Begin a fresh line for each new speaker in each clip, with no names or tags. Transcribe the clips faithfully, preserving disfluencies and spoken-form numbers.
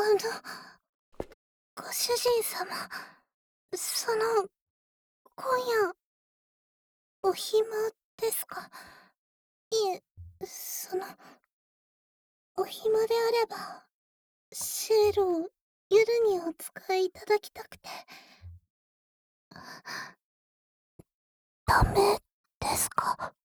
の、ご主人様、その、今夜、お暇ですか？いえ、その、お暇であれば、シエルを夜にお使いいただきたくて。ダメですか？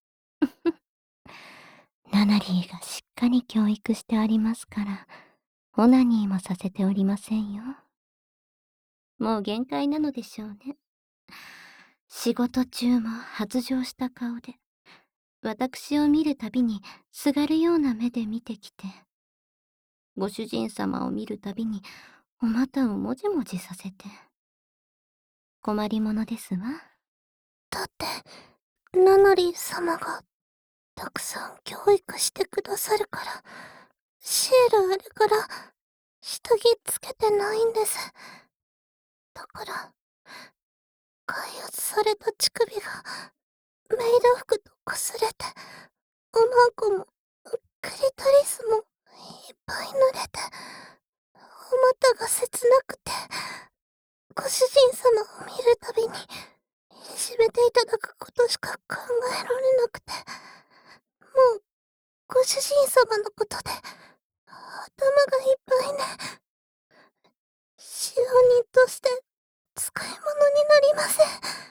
ナナリーがしっかり教育してありますから、オナニーもさせておりませんよ。もう限界なのでしょうね。仕事中も発情した顔で、私を見るたびにすがるような目で見てきて、ご主人様を見るたびにお股をもじもじさせて。困りものですわ。
だって、ナナリー様が、たくさん教育してくださるから、シエルあれから、下着つけてないんです。だから、開発された乳首が、メイド服と擦れて、おまんこも、クリトリスも、いっぱい濡れて、お股が切なくて、ご主人様を見るたびに、いじめていただくことしか考えられなくて、もう、ご主人様のことで、頭がいっぱいね。使用人として、使い物になりません。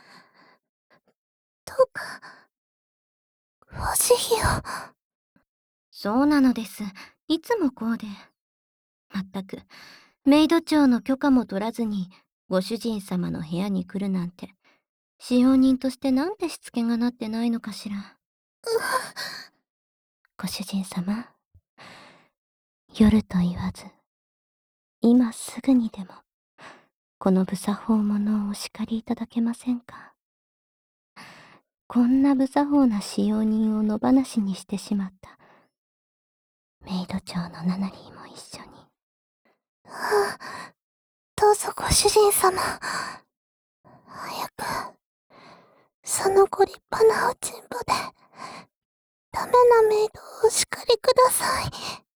どうか、ご慈悲を。
そうなのです。いつもこうで。まったく、メイド長の許可も取らずに、ご主人様の部屋に来るなんて、使用人としてなんてしつけがなってないのかしら。ご主人様、夜と言わず、今すぐにでも、この無作法者をお叱りいただけませんか。こんな無作法な使用人を野放しにしてしまった、メイド長のナナリーも一緒に。
はあ、どうぞご主人様。早く、そのご立派なおちんぽで、ダメなメイドをお叱りください。